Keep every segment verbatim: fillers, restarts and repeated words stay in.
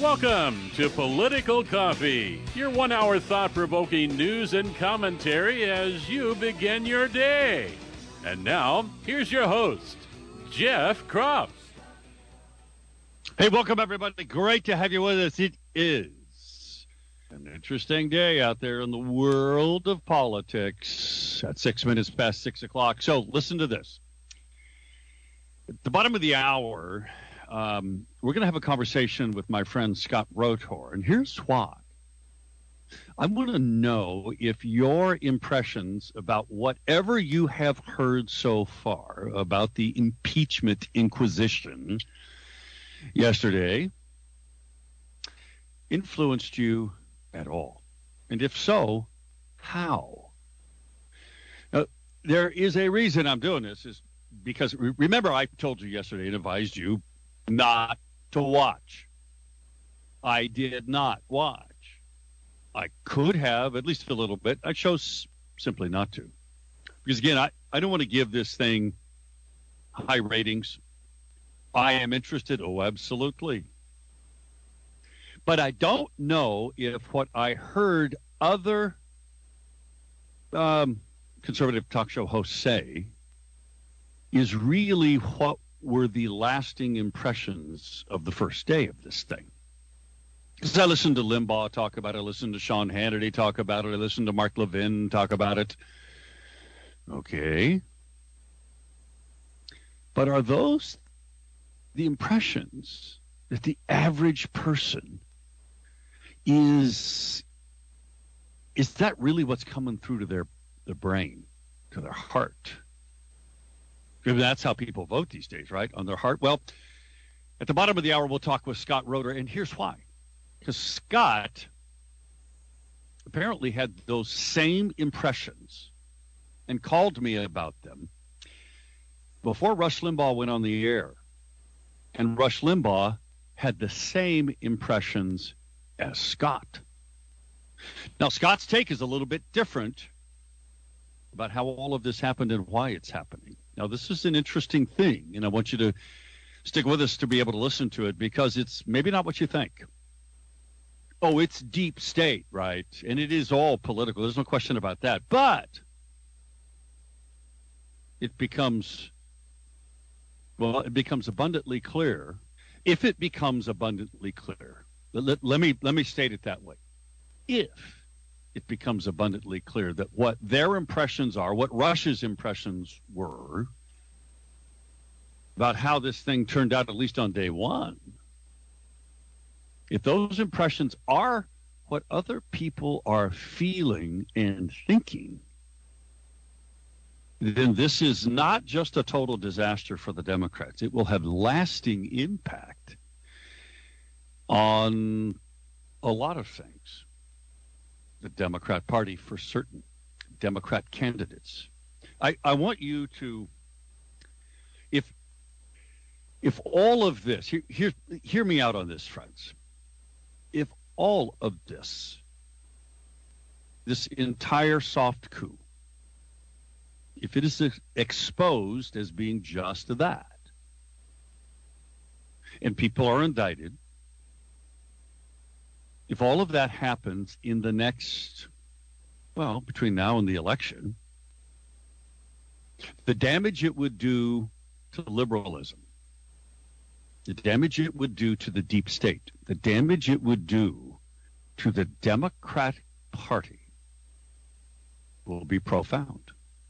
Welcome to Political Coffee, your one-hour thought-provoking news and commentary as you begin your day. And now, here's your host, Jeff Kropf. Hey, welcome, everybody. Great to have you with us. It is an interesting day out there in the world of politics at six minutes past six o'clock. So listen to this. At the bottom of the hour, um, we're going to have a conversation with my friend Scott Rotor, and here's why. I want to know if your impressions about whatever you have heard so far about the impeachment inquisition yesterday influenced you at all. And if so, how? Now, there is a reason I'm doing this, is because remember I told you yesterday and advised you not to watch. I did not watch. I could have, at least a little bit. I chose simply not to. Because, again, I, I don't want to give this thing high ratings. I am interested. Oh, absolutely. But I don't know if what I heard other um, conservative talk show hosts say is really what were the lasting impressions of the first day of this thing. Because I listened to Limbaugh talk about it, I listened to Sean Hannity talk about it, I listened to Mark Levin talk about it. Okay. But are those the impressions that the average person is, is that really what's coming through to their, their brain, to their heart? Maybe that's how people vote these days, right? On their heart. Well, at the bottom of the hour, we'll talk with Scott Rotor, and here's why. Because Scott apparently had those same impressions and called me about them before Rush Limbaugh went on the air. And Rush Limbaugh had the same impressions as Scott. Now, Scott's take is a little bit different about how all of this happened and why it's happening. Now, this is an interesting thing, and I want you to stick with us to be able to listen to it, because it's maybe not what you think. Oh, it's deep state, right? And it is all political. There's no question about that. But it becomes, well, it becomes abundantly clear. If it becomes abundantly clear, let, let me let me state it that way. If it becomes abundantly clear that what their impressions are, what Rush's impressions were about how this thing turned out, at least on day one, if those impressions are what other people are feeling and thinking, then this is not just a total disaster for the Democrats. It will have lasting impact on a lot of things. The Democrat Party, for certain, Democrat candidates. I, I want you to, if if all of this, hear, hear, hear me out on this, friends. If all of this, this entire soft coup, if it is exposed as being just that, and people are indicted, if all of that happens in the next, well, between now and the election, the damage it would do to liberalism, the damage it would do to the deep state, the damage it would do to the Democratic Party will be profound.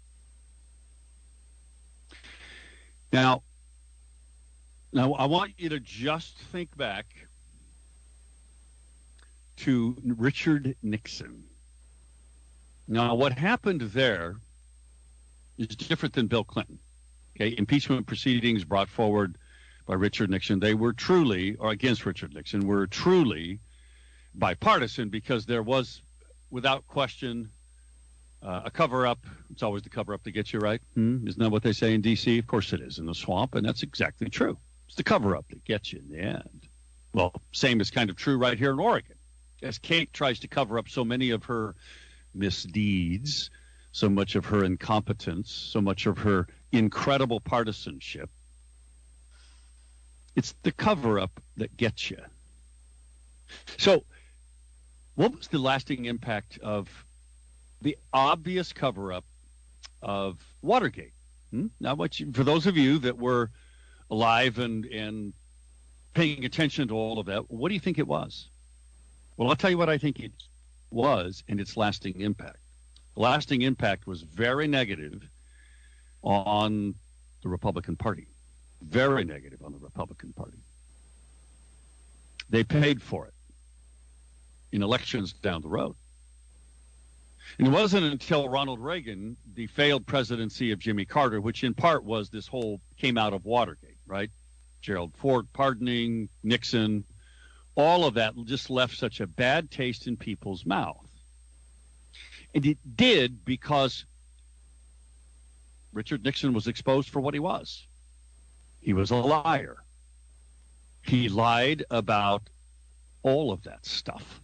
Now, now I want you to just think back to Richard Nixon. Now, what happened there is different than Bill Clinton. Okay, impeachment proceedings brought forward by Richard Nixon, they were truly, or against Richard Nixon, were truly bipartisan, because there was, without question, uh, a cover-up. It's always the cover-up that gets you, right? Hmm? Isn't that what they say in D C? Of course it is in the swamp, and that's exactly true. It's the cover-up that gets you in the end. Well, same is kind of true right here in Oregon. As Kate tries to cover up so many of her misdeeds, so much of her incompetence, so much of her incredible partisanship, it's the cover-up that gets you. So what was the lasting impact of the obvious cover-up of Watergate? Hmm? Now, what you, for those of you that were alive and, and paying attention to all of that, what do you think it was? Well, I'll tell you what I think it was and its lasting impact. The lasting impact was very negative on the Republican Party. Very negative on the Republican Party. They paid for it in elections down the road. And it wasn't until Ronald Reagan, the failed presidency of Jimmy Carter, which in part was this whole, came out of Watergate, right? Gerald Ford pardoning, Nixon, all of that just left such a bad taste in people's mouth. And it did because Richard Nixon was exposed for what he was. He was a liar. He lied about all of that stuff.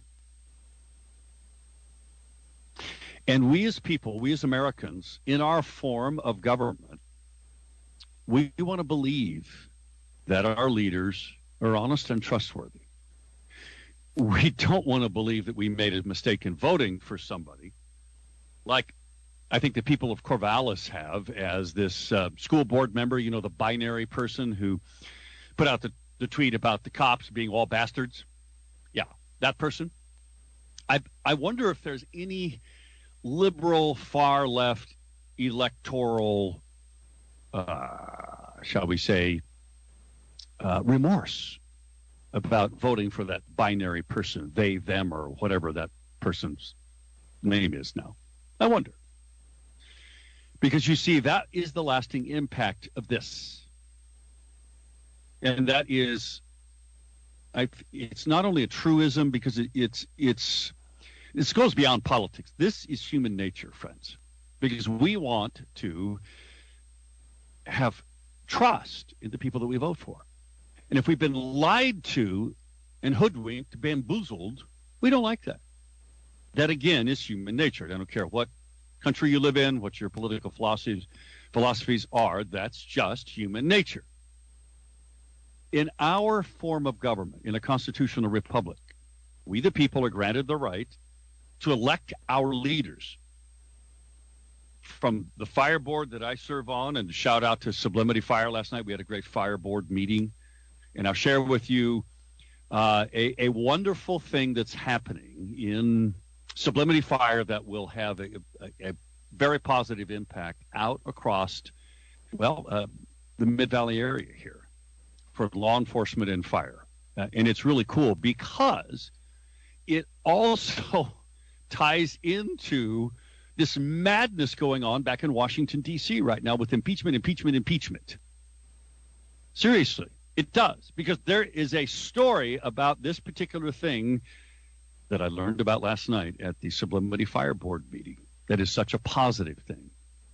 And we as people, we as Americans, in our form of government, we want to believe that our leaders are honest and trustworthy. We don't want to believe that we made a mistake in voting for somebody, like I think the people of Corvallis have, as this uh, school board member, you know, the binary person who put out the, the tweet about the cops being all bastards. Yeah, that person. I I wonder if there's any liberal, far left electoral, uh, shall we say, uh, remorse about voting for that binary person, they, them, or whatever that person's name is now. I wonder. Because you see, that is the lasting impact of this. And that is, I, it's not only a truism because it, it's, it's, this goes beyond politics. This is human nature, friends, because we want to have trust in the people that we vote for. And if we've been lied to and hoodwinked, bamboozled, we don't like that. That, again, is human nature. I don't care what country you live in, what your political philosophies, philosophies are, that's just human nature. In our form of government, in a constitutional republic, we the people are granted the right to elect our leaders. From the fire board that I serve on, and shout out to Sublimity Fire last night, we had a great fire board meeting. And I'll share with you uh, a, a wonderful thing that's happening in Sublimity Fire that will have a, a, a very positive impact out across, well, uh, the Mid-Valley area here for law enforcement and fire. Uh, and it's really cool because it also ties into this madness going on back in Washington, D C right now with impeachment, impeachment, impeachment. Seriously, it does, because there is a story about this particular thing that I learned about last night at the Sublimity Fire Board meeting that is such a positive thing.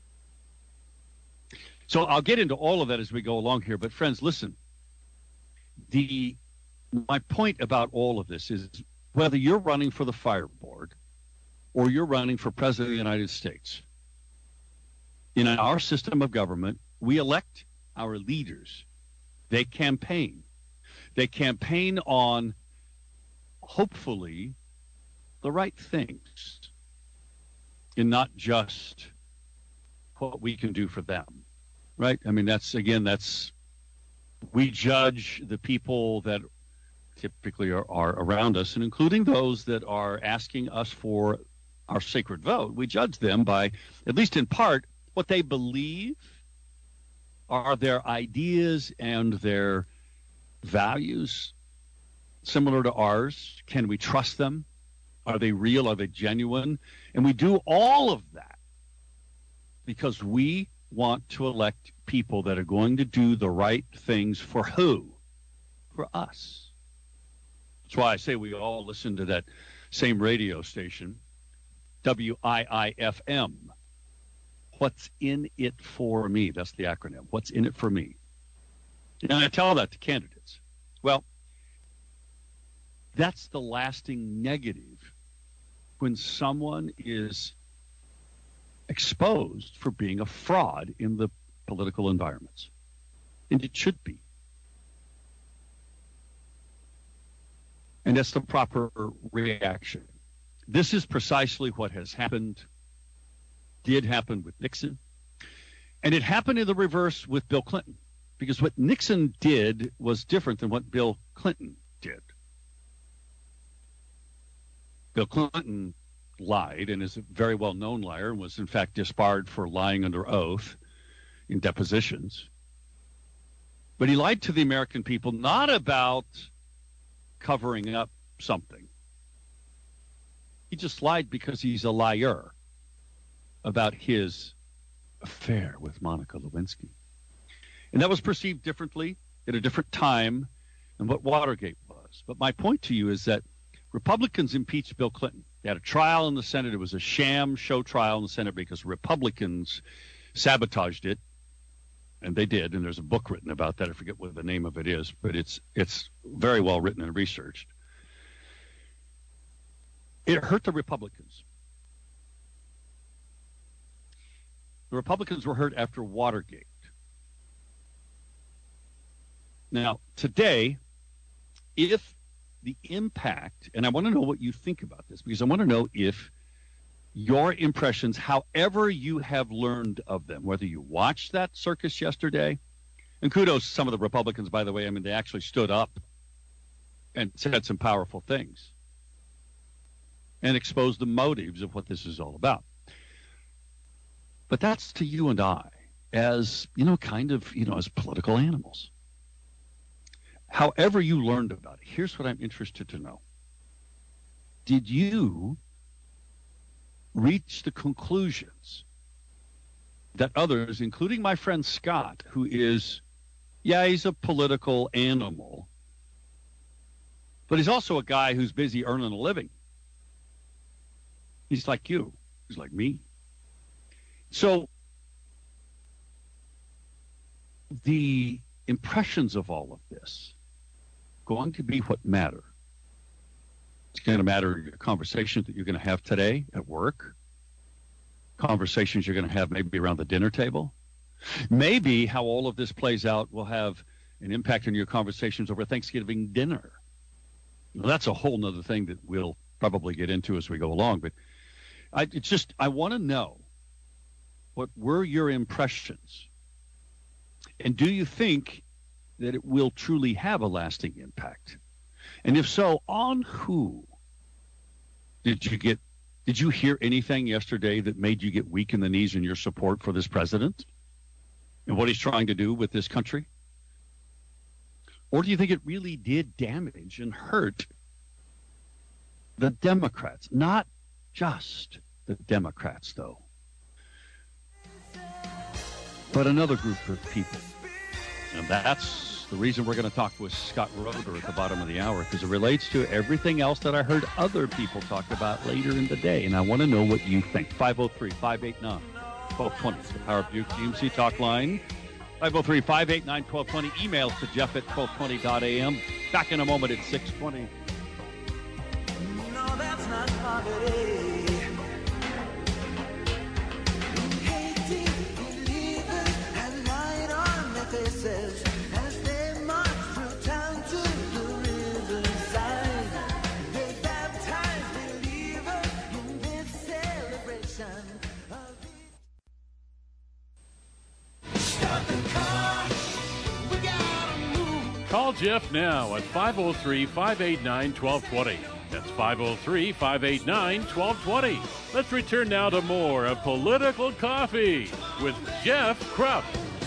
So I'll get into all of that as we go along here. But friends, listen, the my point about all of this is whether you're running for the fire board or you're running for president of the United States, in our system of government, we elect our leaders. They campaign. They campaign on, hopefully, the right things and not just what we can do for them, right? I mean, that's, again, that's, we judge the people that typically are, are around us, and including those that are asking us for our sacred vote. We judge them by, at least in part, what they believe are their ideas and their values similar to ours. Can we trust them? Are they real? Are they genuine? And we do all of that because we want to elect people that are going to do the right things for who? For us. That's why I say we all listen to that same radio station, W I I F M. What's in it for me? That's the acronym. What's in it for me? And I tell that to candidates. Well, that's the lasting negative when someone is exposed for being a fraud in the political environments. And it should be. And that's the proper reaction. This is precisely what has happened, did happen with Nixon. And it happened in the reverse with Bill Clinton, because what Nixon did was different than what Bill Clinton did. Bill Clinton lied and is a very well-known liar and was in fact disbarred for lying under oath in depositions. But he lied to the American people not about covering up something. He just lied because he's a liar about his affair with Monica Lewinsky. And that was perceived differently at a different time than what Watergate was. But my point to you is that Republicans impeached Bill Clinton. They had a trial in the Senate. It was a sham show trial in the Senate because Republicans sabotaged it. And they did. And there's a book written about that. I forget what the name of it is, but it's it's very well written and researched. It hurt the Republicans. The Republicans were hurt after Watergate. Now, today, if the impact, and I want to know what you think about this, because I want to know if your impressions, however you have learned of them, whether you watched that circus yesterday, and kudos to some of the Republicans, by the way, I mean, they actually stood up and said some powerful things and exposed the motives of what this is all about. But that's to you and I as, you know, kind of, you know, as political animals. However you learned about it, here's what I'm interested to know. Did you reach the conclusions that others, including my friend Scott, who is, yeah, he's a political animal, but he's also a guy who's busy earning a living. He's like you. He's like me. So the impressions of all of this going to be what matter. It's going to matter your conversations that you're going to have today at work, conversations you're going to have maybe around the dinner table. Maybe how all of this plays out will have an impact on your conversations over Thanksgiving dinner. Well, that's a whole nother thing that we'll probably get into as we go along. But I, it's just, I want to know, what were your impressions? And do you think that it will truly have a lasting impact? And if so, on who? Did you get, did you hear anything yesterday that made you get weak in the knees in your support for this president and what he's trying to do with this country? Or do you think it really did damage and hurt the Democrats? Not just the Democrats, though, but another group of people. And that's the reason we're going to talk with Scott Roeder at the bottom of the hour, because it relates to everything else that I heard other people talk about later in the day. And I want to know what you think. five oh three, five eight nine, one two two zero is the Power Buick G M C talk line. five oh three, five eight nine, one two two zero. Emails to Jeff at twelve twenty dot a m. Back in a moment at six twenty. No, that's not poverty. As they march through town to the riverside, they baptize believers in this celebration of the... Stop the car, we gotta move. Call Jeff now at five oh three, five eight nine, one two two zero. That's five oh three, five eight nine, one two two zero. Let's return now to more of Political Coffee with Jeff Krupp.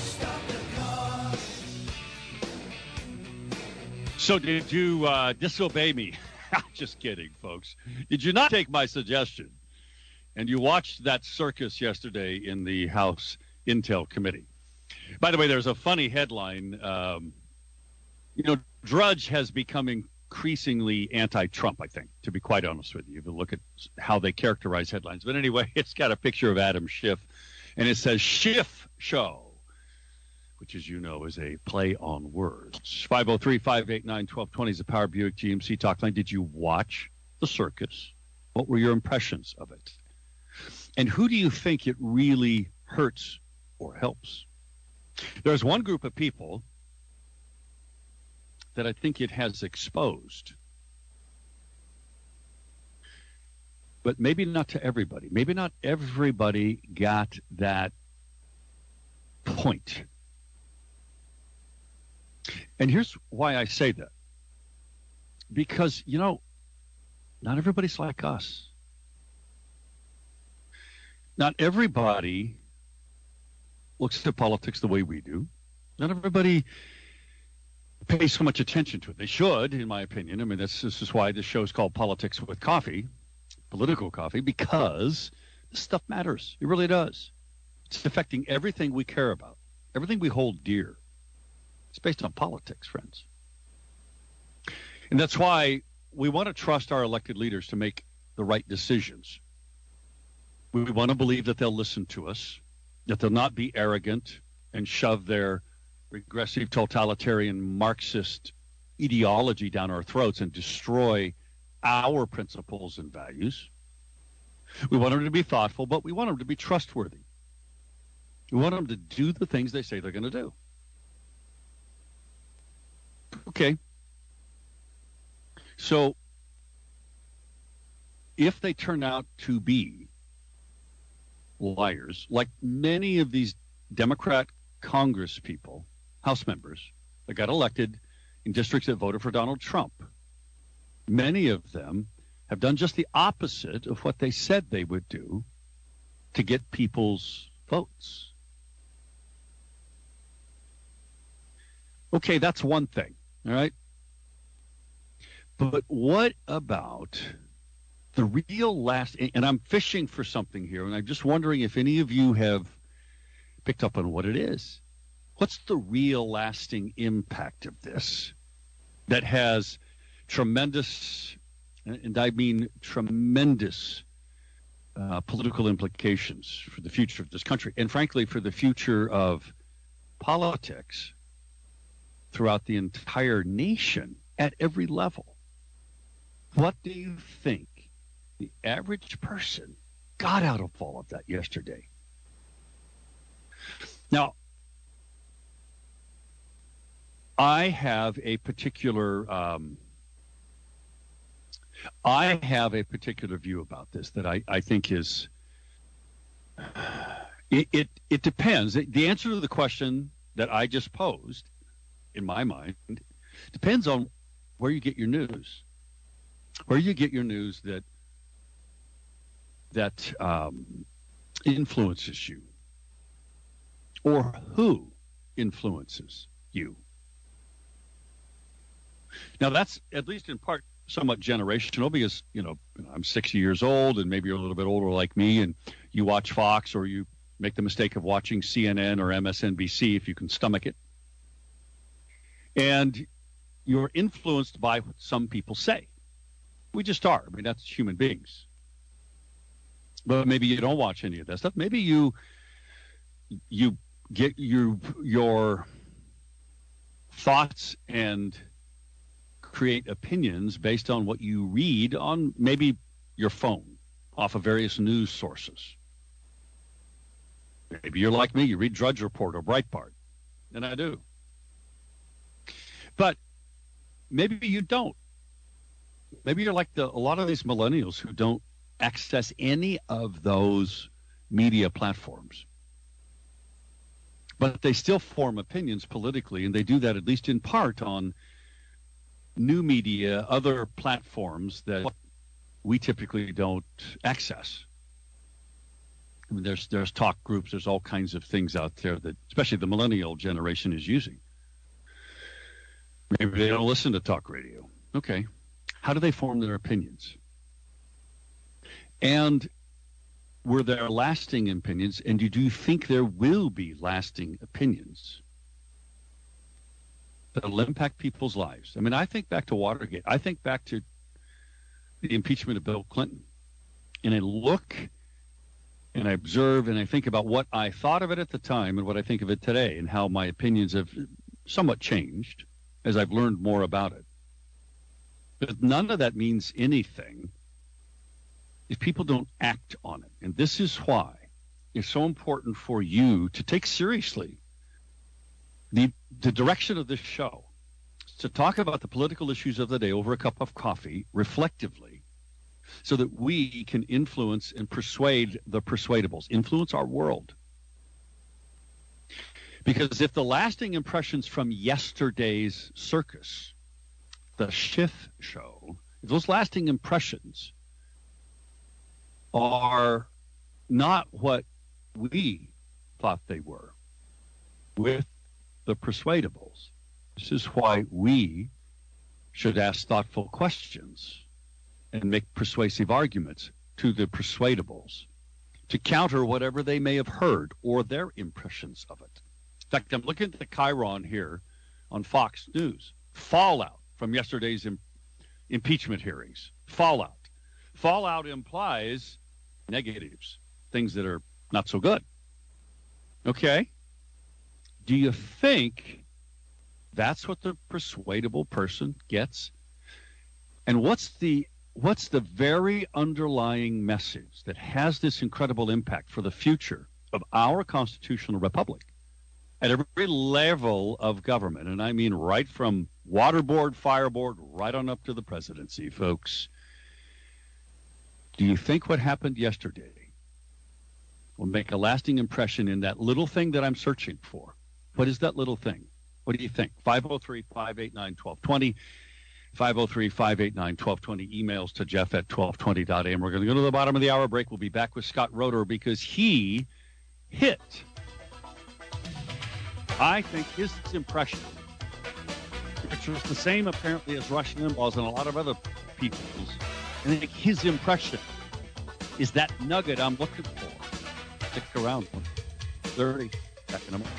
So did you uh, disobey me? Just kidding, folks. Did you not take my suggestion? And you watched that circus yesterday in the House Intel Committee. By the way, there's a funny headline. Um, you know, Drudge has become increasingly anti-Trump, I think, to be quite honest with you. If you look at how they characterize headlines. But anyway, it's got a picture of Adam Schiff, and it says Schiff Show, which, as you know, is a play on words. five oh three, five eight nine, one two two zero is the Power Buick G M C talk line. Did you watch the circus? What were your impressions of it? And who do you think it really hurts or helps? There's one group of people that I think it has exposed. but maybe not to everybody. Maybe not everybody got that point. And here's why I say that. Because, you know, not everybody's like us. Not everybody looks at politics the way we do. Not everybody pays so much attention to it. They should, in my opinion. I mean, that's, this is why this show is called Politics with Coffee, political coffee, because this stuff matters. It really does. It's affecting everything we care about, everything we hold dear. It's based on politics, friends. And that's why we want to trust our elected leaders to make the right decisions. We want to believe that they'll listen to us, that they'll not be arrogant and shove their regressive totalitarian Marxist ideology down our throats and destroy our principles and values. We want them to be thoughtful, but we want them to be trustworthy. We want them to do the things they say they're going to do. Okay. So if they turn out to be liars, like many of these Democrat Congress people, House members that got elected in districts that voted for Donald Trump, many of them have done just the opposite of what they said they would do to get people's votes. Okay, that's one thing, all right? But what about the real last, and I'm fishing for something here, and I'm just wondering if any of you have picked up on what it is. What's the real lasting impact of this that has tremendous, and I mean tremendous, uh, political implications for the future of this country, and frankly, for the future of politics throughout the entire nation at every level? What do you think the average person got out of all of that yesterday? Now, I have a particular um, I have a particular view about this that I, I think is it, it it depends. The answer to the question that I just posed, in my mind, depends on where you get your news. Where you get your news that that um, influences you, or who influences you. Now, that's at least in part somewhat generational because, you know, I'm sixty years old and maybe you're a little bit older like me and you watch Fox or you make the mistake of watching C N N or M S N B C if you can stomach it. And you're influenced by what some people say. We just are. I mean, that's human beings. But maybe you don't watch any of that stuff. Maybe you you get your your thoughts and create opinions based on what you read on maybe your phone off of various news sources. Maybe you're like me, you read Drudge Report or Breitbart, and I do. But maybe you don't. Maybe you're like the, a lot of these millennials who don't access any of those media platforms. But they still form opinions politically, and they do that at least in part on new media, other platforms that we typically don't access. I mean, there's there's talk groups, there's all kinds of things out there that especially the millennial generation is using. Maybe they don't listen to talk radio. Okay. How do they form their opinions? And were there lasting opinions? And do you think there will be lasting opinions that will impact people's lives? I mean, I think back to Watergate. I think back to the impeachment of Bill Clinton. And I look and I observe and I think about what I thought of it at the time and what I think of it today and how my opinions have somewhat changed as I've learned more about it. But none of that means anything if people don't act on it. And this is why it's so important for you to take seriously the the direction of this show, to talk about the political issues of the day over a cup of coffee reflectively so that we can influence and persuade the persuadables, influence our world. Because if the lasting impressions from yesterday's circus, the Schiff show, if those lasting impressions are not what we thought they were with the persuadables, this is why we should ask thoughtful questions and make persuasive arguments to the persuadables to counter whatever they may have heard or their impressions of it. In fact, I'm looking at the Chiron here on Fox News. Fallout from yesterday's im- impeachment hearings. Fallout. Fallout implies negatives, things that are not so good. Okay. Do you think that's what the persuadable person gets? And what's the what's the very underlying message that has this incredible impact for the future of our constitutional republic at every level of government? And I mean right from water board, fire board, right on up to the presidency, folks. Do you think what happened yesterday will make a lasting impression in that little thing that I'm searching for? What is that little thing? What do you think? five oh three, five eight nine, one two two oh. five oh three, five eight nine, one two two oh. Emails to Jeff at twelve twenty dot a m. We're going to go to the bottom of the hour break. We'll be back with Scott Roeder because he hit, I think, his impression, which was the same apparently as Rush Limbaugh's and a lot of other people's. And I think his impression is that nugget I'm looking for. Stick around. thirty. Back in a moment.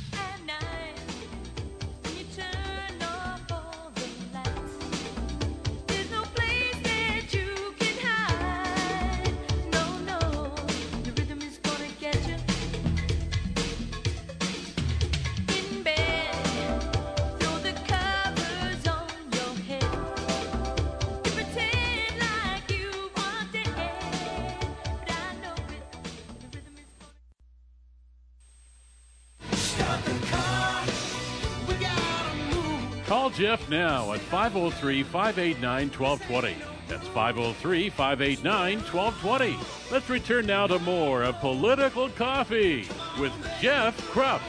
Call Jeff now at five oh three, five eight nine, one two two oh. That's five oh three, five eight nine, one two two oh. Let's return now to more of Political Coffee with Jeff Krupp.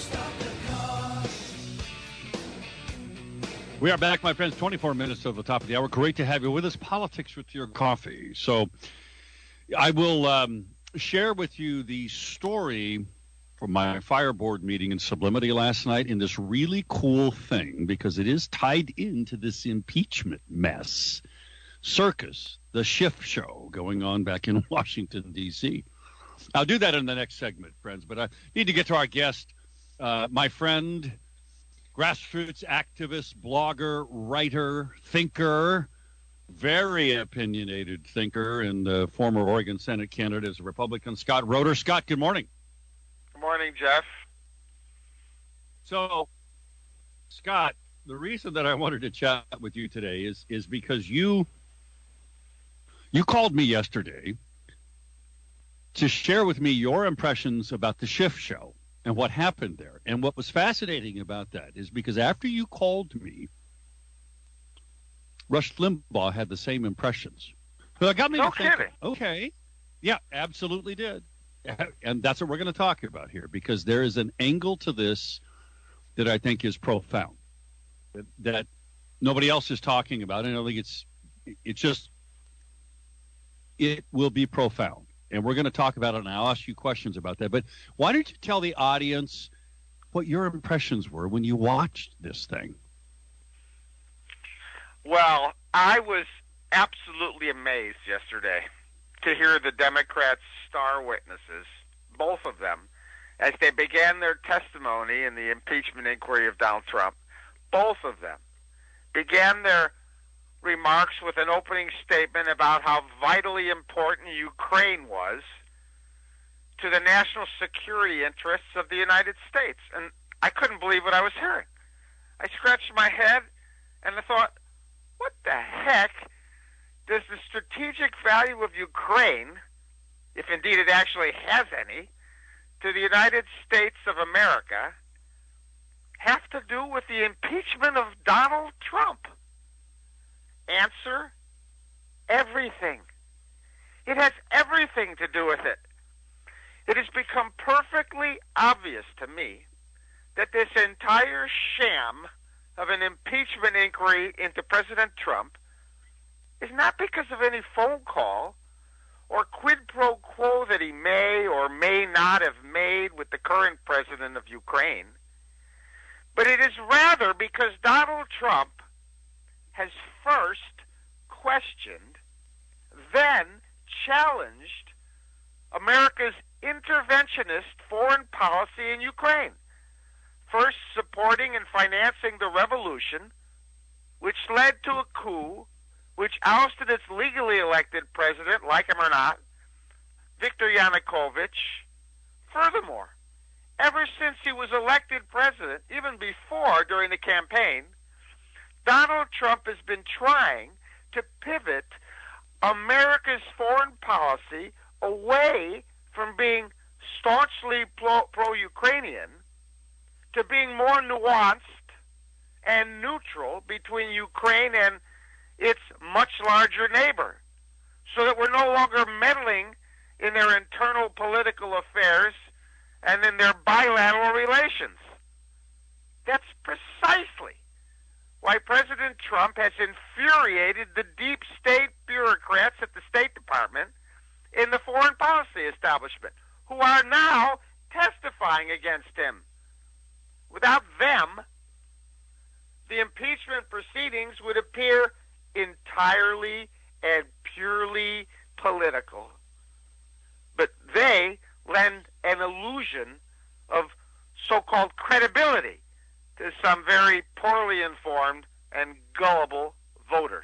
We are back, my friends, twenty-four minutes to the top of the hour. Great to have you with us. Politics with your coffee. So I will um, share with you the story from my fire board meeting in Sublimity last night in this really cool thing, because it is tied into this impeachment mess circus, the Schiff show going on back in Washington, D C. I'll do that in the next segment, friends, but I need to get to our guest, uh, my friend, grassroots activist, blogger, writer, thinker, very opinionated thinker, and uh, former Oregon Senate candidate as a Republican, Scott Roeder. Scott, good morning. Good morning, Jeff. So, Scott, the reason that I wanted to chat with you today is is because you you called me yesterday to share with me your impressions about the Schiff show and what happened there. And what was fascinating about that is because after you called me, Rush Limbaugh had the same impressions. Well, it got me no to think, kidding. Okay, yeah, absolutely did. And that's what we're going to talk about here, because there is an angle to this that I think is profound, that, that nobody else is talking about. And I think it's, it's just, it will be profound. And we're going to talk about it, and I'll ask you questions about that. But why don't you tell the audience what your impressions were when you watched this thing? Well, I was absolutely amazed yesterday to hear the Democrats' star witnesses, both of them, as they began their testimony in the impeachment inquiry of Donald Trump. Both of them began their remarks with an opening statement about how vitally important Ukraine was to the national security interests of the United States. And I couldn't believe what I was hearing. I scratched my head and I thought, what the heck does the strategic value of Ukraine, if indeed it actually has any, to the United States of America have to do with the impeachment of Donald Trump? Answer, everything. It has everything to do with it. It has become perfectly obvious to me that this entire sham of an impeachment inquiry into President Trump is not because of any phone call or quid pro quo that he may or may not have made with the current president of Ukraine, but it is rather because Donald Trump has first questioned, then challenged America's interventionist foreign policy in Ukraine, first supporting and financing the revolution, which led to a coup, which ousted its legally elected president, like him or not, Viktor Yanukovych. Furthermore, ever since he was elected president, even before during the campaign, Donald Trump has been trying to pivot America's foreign policy away from being staunchly pro- pro-Ukrainian to being more nuanced and neutral between Ukraine and its much larger neighbor, so that we're no longer meddling in their internal political affairs and in their bilateral relations. That's precisely why President Trump has infuriated the deep state bureaucrats at the State Department in the foreign policy establishment, who are now testifying against him. Without them, the impeachment proceedings would appear entirely and purely political. But they lend an illusion of so-called credibility to some very poorly informed and gullible voters.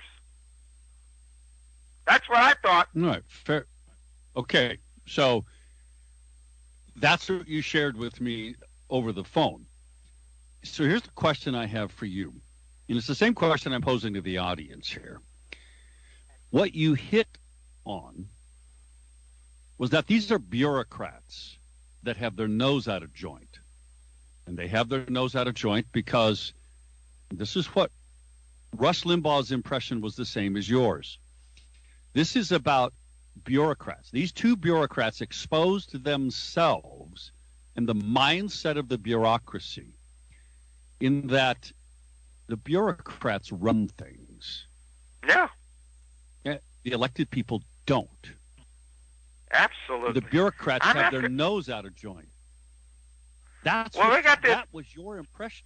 That's what I thought. All right, fair. Okay, so that's what you shared with me over the phone. So here's the question I have for you. And it's the same question I'm posing to the audience here. What you hit on was that these are bureaucrats that have their nose out of joint. And they have their nose out of joint because this is what Rush Limbaugh's impression was the same as yours. This is about bureaucrats. These two bureaucrats exposed themselves and the mindset of the bureaucracy in that the bureaucrats run things. Yeah. Yeah, the elected people don't. Absolutely. The bureaucrats I'm have after- their nose out of joint. That's Well, what, they got this- that was your impression.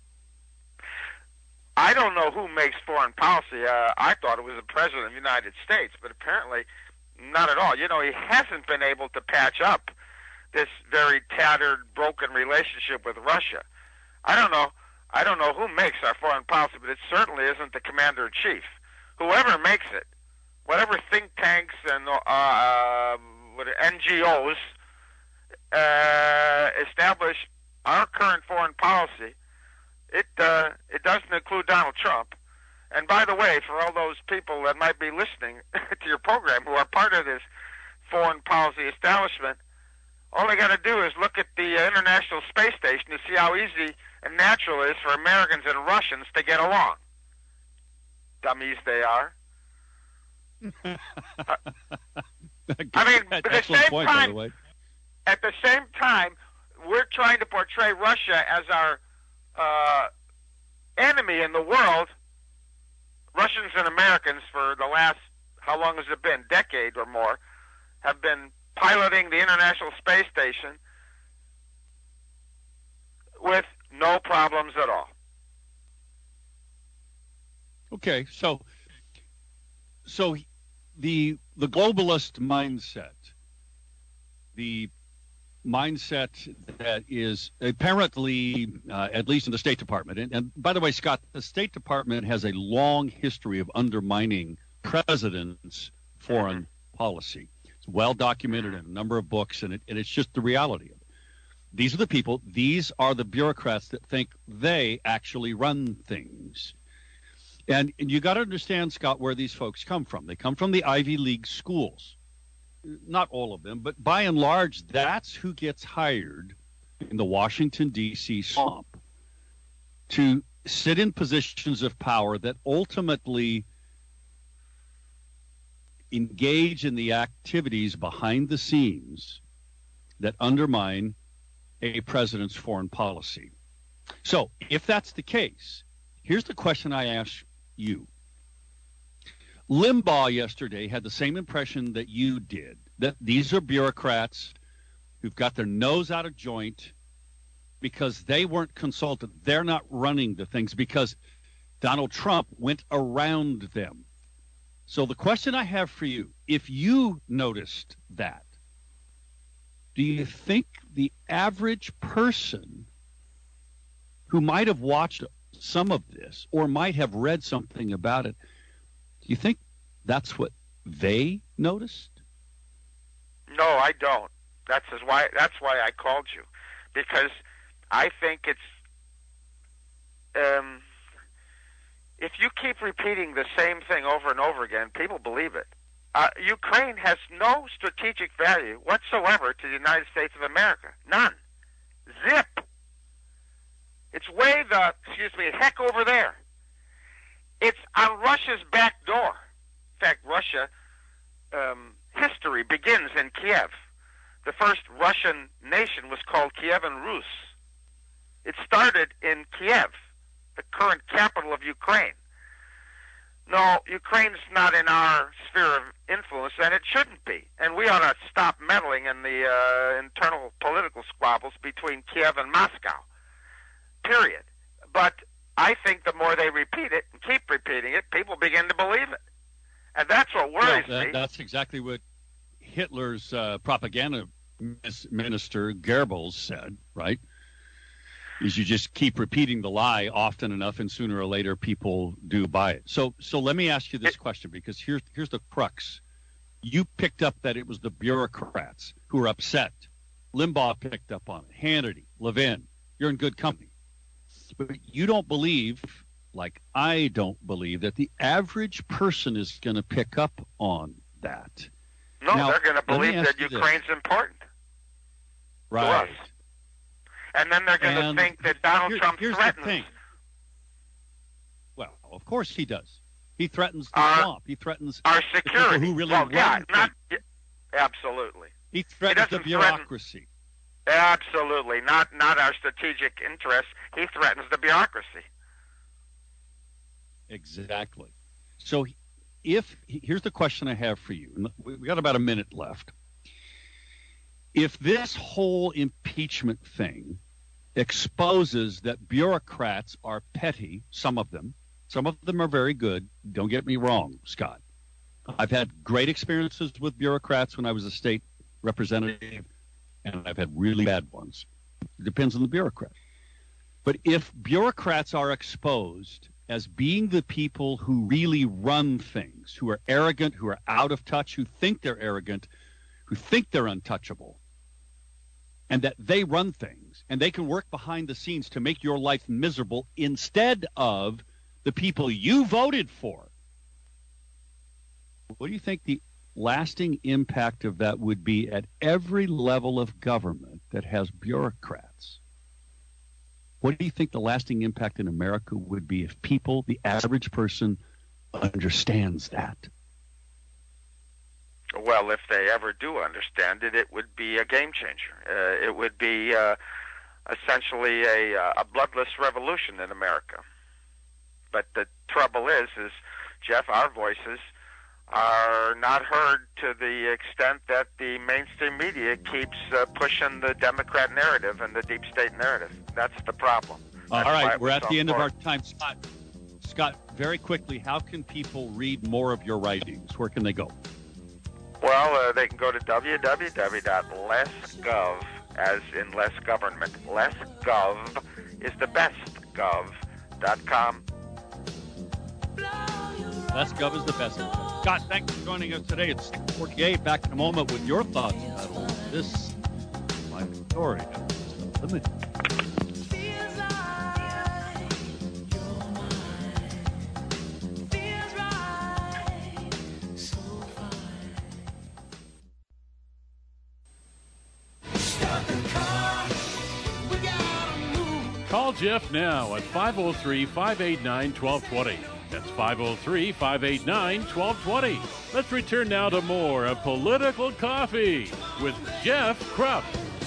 I don't know who makes foreign policy. Uh, I thought it was the President of the United States, but apparently not at all. You know, he hasn't been able to patch up this very tattered, broken relationship with Russia. I don't know. I don't know who makes our foreign policy, but it certainly isn't the Commander-in-Chief. Whoever makes it, whatever think tanks and uh, uh, what N G Os uh, establish our current foreign policy, it uh, it doesn't include Donald Trump. And by the way, for all those people that might be listening to your program who are part of this foreign policy establishment, all they got to do is look at the uh, International Space Station to see how easy and natural it is for Americans and Russians to get along. Dummies they are. Uh, I mean, at the Excellent same point, by time, the way. at the same time, we're trying to portray Russia as our uh, enemy in the world. Russians and Americans, for the last, how long has it been, decade or more, have been piloting the International Space Station with no problems at all. Okay, so so the the globalist mindset, the mindset that is apparently, uh, at least in the State Department, and, and by the way, Scott, the State Department has a long history of undermining presidents' foreign policy. It's well documented in a number of books, and, it, and it's just the reality of it. These are the people, these are the bureaucrats that think they actually run things. And, and you got to understand, Scott, where these folks come from. They come from the Ivy League schools. Not all of them, but by and large, that's who gets hired in the Washington, D C swamp to sit in positions of power that ultimately engage in the activities behind the scenes that undermine a president's foreign policy. So if that's the case, here's the question I ask you. Limbaugh yesterday had the same impression that you did, that these are bureaucrats who've got their nose out of joint because they weren't consulted. They're not running the things because Donald Trump went around them. So the question I have for you, if you noticed that, do you think the average person who might have watched some of this or might have read something about it, do you think that's what they noticed? No, I don't. That's is why. That's why I called you, because I think it's. Um, if you keep repeating the same thing over and over again, people believe it. Uh, Ukraine has no strategic value whatsoever to the United States of America. None. Zip. It's way the, excuse me, heck over there. It's on Russia's back door. In fact, Russia, um, history begins in Kiev. The first Russian nation was called Kievan Rus. It started in Kiev, the current capital of Ukraine. No, Ukraine's not in our sphere of influence, and it shouldn't be. And we ought to stop meddling in the uh, internal political squabbles between Kiev and Moscow, period. But I think the more they repeat it and keep repeating it, people begin to believe it. And that's what worries well, that, me. That's exactly what Hitler's uh, propaganda minister Goebbels said, right? Is you just keep repeating the lie often enough, and sooner or later people do buy it. So, so let me ask you this question, because here's here's the crux. You picked up that it was the bureaucrats who were upset. Limbaugh picked up on it. Hannity, Levin, you're in good company. But you don't believe, like I don't believe, that the average person is going to pick up on that. No, now, they're going to believe that Ukraine's this. important. Right. To us. And then they're going to think that Donald here, Trump here's threatens. The thing. Well, of course he does. He threatens the our, swamp. He threatens our the security. people who really well, run yeah, not, things. absolutely. He threatens he the bureaucracy. Threaten, absolutely. Not, not our strategic interests. He threatens the bureaucracy. Exactly. So if here's the question I have for you. We got about a minute left. If this whole impeachment thing exposes that bureaucrats are petty, some of them, some of them are very good. Don't get me wrong, Scott. I've had great experiences with bureaucrats when I was a state representative, and I've had really bad ones. It depends on the bureaucrat. But if bureaucrats are exposed as being the people who really run things, who are arrogant, who are out of touch, who think they're arrogant, who think they're untouchable, and that they run things, and they can work behind the scenes to make your life miserable instead of the people you voted for, what do you think the lasting impact of that would be at every level of government that has bureaucrats? What do you think the lasting impact in America would be if people, the average person, understands that? Well, if they ever do understand it, it would be a game changer. Uh, it would be uh, essentially a, a bloodless revolution in America. But the trouble is, is, Jeff, our voices are not heard to the extent that the mainstream media keeps uh, pushing the Democrat narrative and the deep state narrative. That's the problem. That's All right, we're at so the end important. of our time. Scott, Scott, very quickly, how can people read more of your writings? Where can they go? Well, uh, they can go to w w w dot less gov, as in less government. less gov is the best gov dot com. Less Gov is the best. Scott, thanks for joining us today. It's six forty-eight. Back in a moment with your thoughts on this my story. Limited. Feels like you're mine. Feels right, so fine. Start the car. We gotta move. Call Jeff now at five oh three, five eight nine, one two two zero. That's five oh three, five eight nine, one two two zero. Let's return now to more of Political Coffee with Jeff Krupp.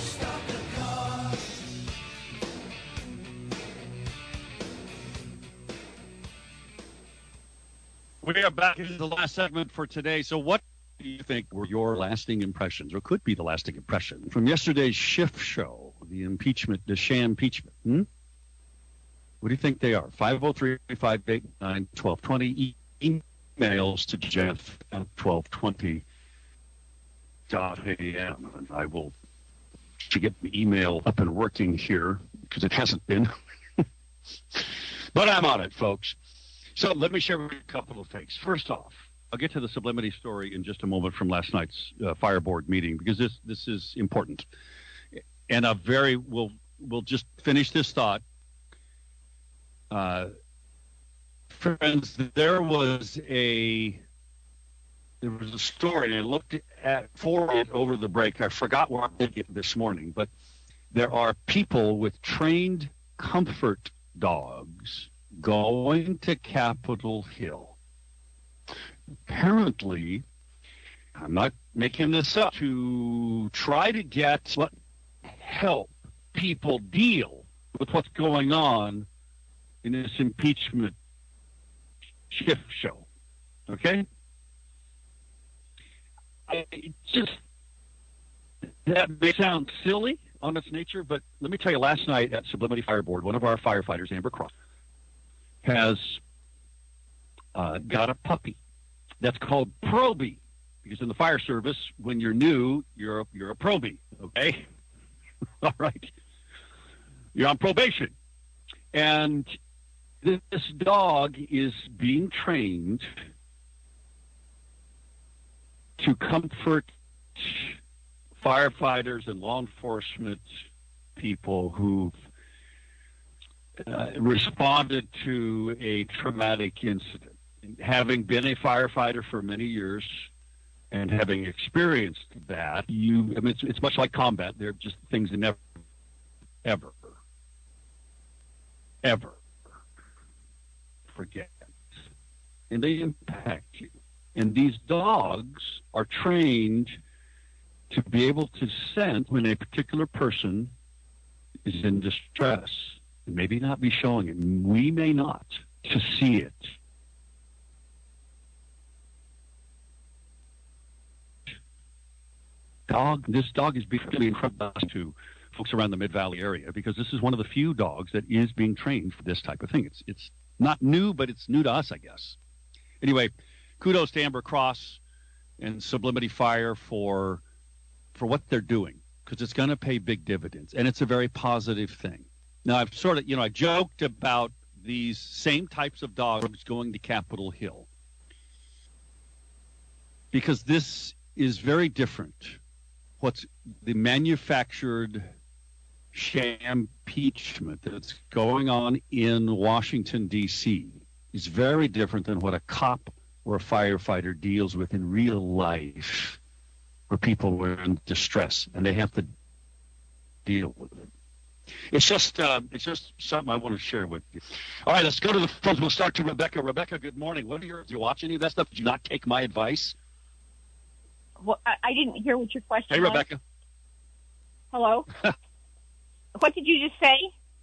We are back into the last segment for today. So what do you think were your lasting impressions, or could be the lasting impression, from yesterday's Schiff show, the impeachment, the sham impeachment? Hmm? What do you think they are? five oh three, five eight nine, one two two zero. Emails to Jeff at twelve twenty dot a m. And I will to get the email up and working here, because it hasn't been. But I'm on it, folks. So let me share with you a couple of things. First off, I'll get to the sublimity story in just a moment from last night's uh, fire board meeting, because this this is important. And a very we'll we'll just finish this thought. Uh, friends, there was a there was a story, and I looked at for it over the break. I forgot where I did it this morning, but there are people with trained comfort dogs going to Capitol Hill. Apparently, I'm not making this up, to try to get what help people deal with what's going on in this impeachment Schiff show. Okay? I, it just, that may sound silly on its nature, but let me tell you, last night at Sublimity Fire Board, one of our firefighters, Amber Cross, has uh, got a puppy that's called Proby, because in the fire service, when you're new, you're a, you're a Proby, okay? All right. You're on probation. And this dog is being trained to comfort firefighters and law enforcement people who've uh, responded to a traumatic incident. Having been a firefighter for many years and having experienced that, you I mean, it's, it's much like combat. They're just things that never, ever, ever forget. And they impact you. And these dogs are trained to be able to sense when a particular person is in distress, and maybe not be showing it. We may not, to see it. Dog, this dog is becoming incredible to folks around the Mid-Valley area, because this is one of the few dogs that is being trained for this type of thing. It's it's not new, but it's new to us, I guess. Anyway, kudos to Amber Cross and Sublimity Fire for for what they're doing, because it's going to pay big dividends, and it's a very positive thing. Now, I've sort of, you know, I joked about these same types of dogs going to Capitol Hill, because this is very different. What's the manufactured sham impeachment that's going on in Washington, D C is very different than what a cop or a firefighter deals with in real life, where people were in distress and they have to deal with it. It's just, uh, it's just something I want to share with you. All right, let's go to the phones. We'll start to Rebecca. Rebecca, good morning. What are your? Do you watch any of that stuff? Did you not take my advice? Well, I, I didn't hear what your question Hey, was. Rebecca. Hello? What did you just say?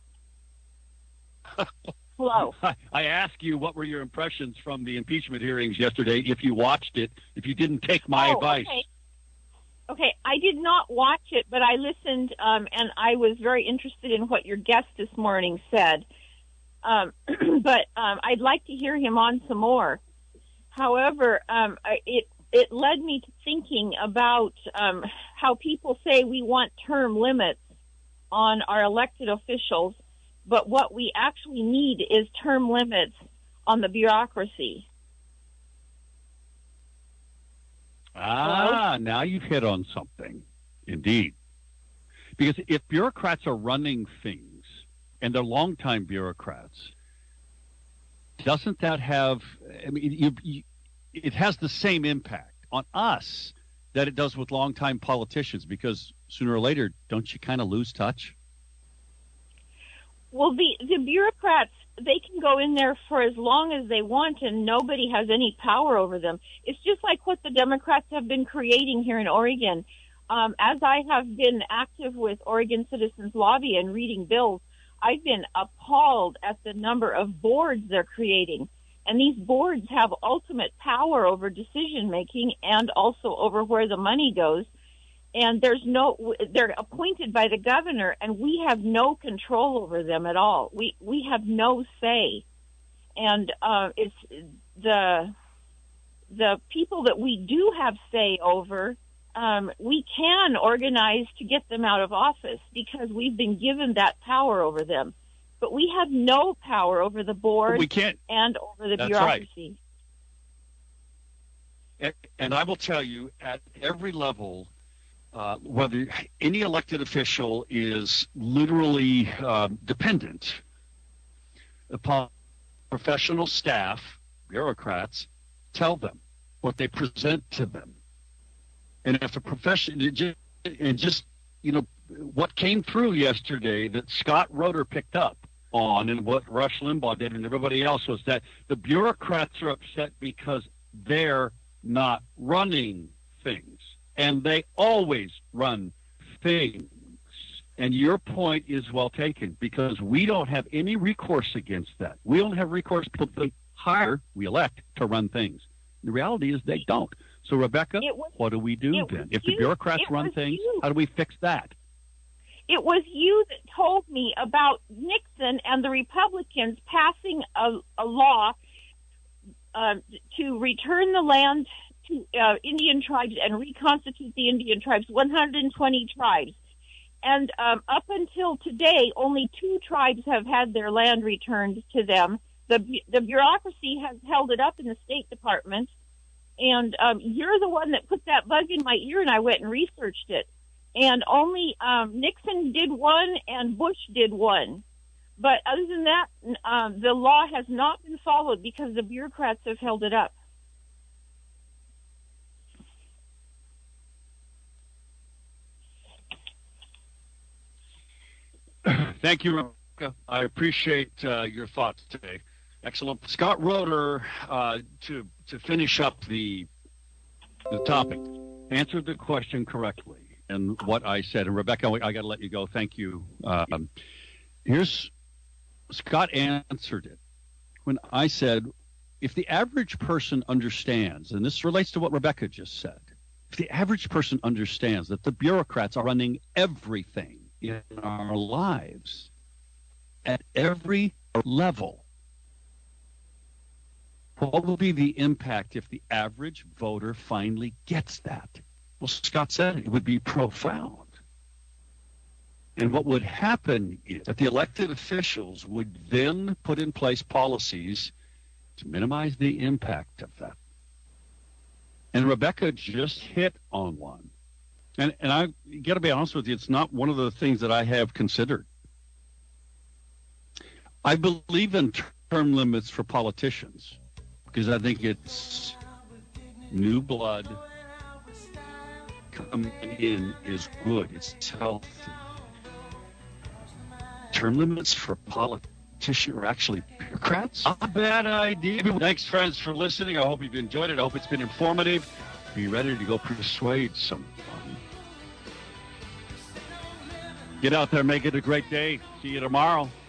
Hello. I, I asked you what were your impressions from the impeachment hearings yesterday, if you watched it, if you didn't take my oh, advice. Okay. Okay, I did not watch it, but I listened, um, and I was very interested in what your guest this morning said. Um, but um, I'd like to hear him on some more. However, um, I- it it led me to thinking about um, how people say we want term limits on our elected officials, but what we actually need is term limits on the bureaucracy. Ah, now you've hit on something. Indeed. Because if bureaucrats are running things, and they're longtime bureaucrats, doesn't that have, I mean, you, you, it has the same impact on us that it does with longtime politicians, because sooner or later, don't you kind of lose touch? Well, the, the bureaucrats they can go in there for as long as they want and nobody has any power over them. It's just like what the Democrats have been creating here in Oregon. Um, as I have been active with Oregon Citizens Lobby and reading bills, I've been appalled at the number of boards they're creating. And these boards have ultimate power over decision making and also over where the money goes. And there's no, they're appointed by the governor, and we have no control over them at all. We we have no say, and uh, it's the the people that we do have say over. Um, we can organize to get them out of office because we've been given that power over them, but we have no power over the board. We can't, and over the that's bureaucracy. Right. And I will tell you, at every level. Uh, whether any elected official is literally uh, dependent upon professional staff, bureaucrats, tell them what they present to them. And if a profession, and just, you know, what came through yesterday that Scott Roeder picked up on and what Rush Limbaugh did and everybody else was that the bureaucrats are upset because they're not running things. And they always run things. And your point is well taken because we don't have any recourse against that. We don't have recourse. People they hire, we elect to run things. The reality is they don't. So, Rebecca, was, what do we do then? If the bureaucrats it run things, you. how do we fix that? It was you that told me about Nixon and the Republicans passing a, a law uh, to return the land to uh, Indian tribes and reconstitute the Indian tribes, one hundred twenty tribes. And um, up until today, only two tribes have had their land returned to them. The, the bureaucracy has held it up in the State Department. And um, you're the one that put that bug in my ear, and I went and researched it. And only um, Nixon did one and Bush did one. But other than that, um, the law has not been followed because the bureaucrats have held it up. Thank you, Rebecca. I appreciate uh, your thoughts today. Excellent. Scott Roeder, uh, to to finish up the the topic, answered the question correctly and what I said. And Rebecca, I got to let you go. Thank you. Um, here's Scott answered it when I said, if the average person understands, and this relates to what Rebecca just said, if the average person understands that the bureaucrats are running everything in our lives at every level, what will be the impact if the average voter finally gets that? Well, Scott said it, it would be profound. And what would happen is that the elected officials would then put in place policies to minimize the impact of that. And Rebecca just hit on one. And, and I got to be honest with you, it's not one of the things that I have considered. I believe in term limits for politicians because I think it's new blood coming in is good. It's healthy. Term limits for politicians are actually bureaucrats? Not a bad idea. Thanks, friends, for listening. I hope you've enjoyed it. I hope it's been informative. Be ready to go persuade someone. Get out there, make it a great day. See you tomorrow.